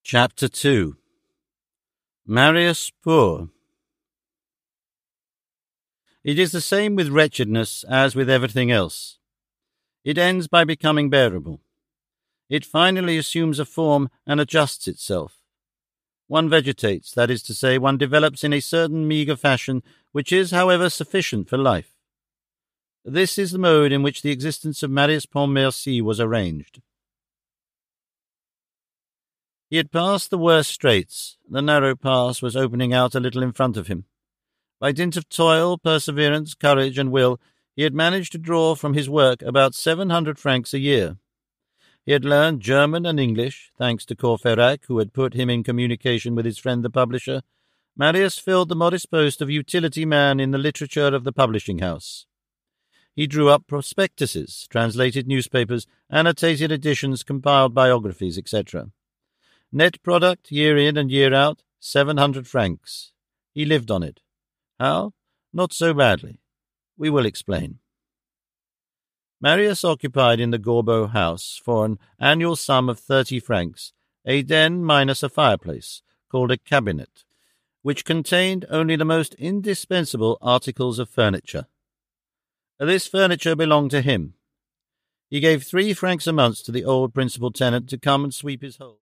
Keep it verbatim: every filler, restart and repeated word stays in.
Chapter two. Marius Poor. It is the same with wretchedness as with everything else. It ends by becoming bearable. It finally assumes a form and adjusts itself. One vegetates, that is to say, one develops in a certain meagre fashion which is, however, sufficient for life. This is the mode in which the existence of Marius Pontmercy was arranged. He had passed the worst straits. The narrow pass was opening out a little in front of him. By dint of toil, perseverance, courage, and will, he had managed to draw from his work about seven hundred francs a year. He had learned German and English, thanks to Courfeyrac, who had put him in communication with his friend the publisher. Marius filled the modest post of utility man in the literature of the publishing house. He drew up prospectuses, translated newspapers, annotated editions, compiled biographies, et cetera. Net product, year in and year out, seven hundred francs. He lived on it. How? Not so badly. We will explain. Marius occupied in the Gorbeau house for an annual sum of thirty francs, a den minus a fireplace, called a cabinet, which contained only the most indispensable articles of furniture. This furniture belonged to him. He gave three francs a month to the old principal tenant to come and sweep his hole.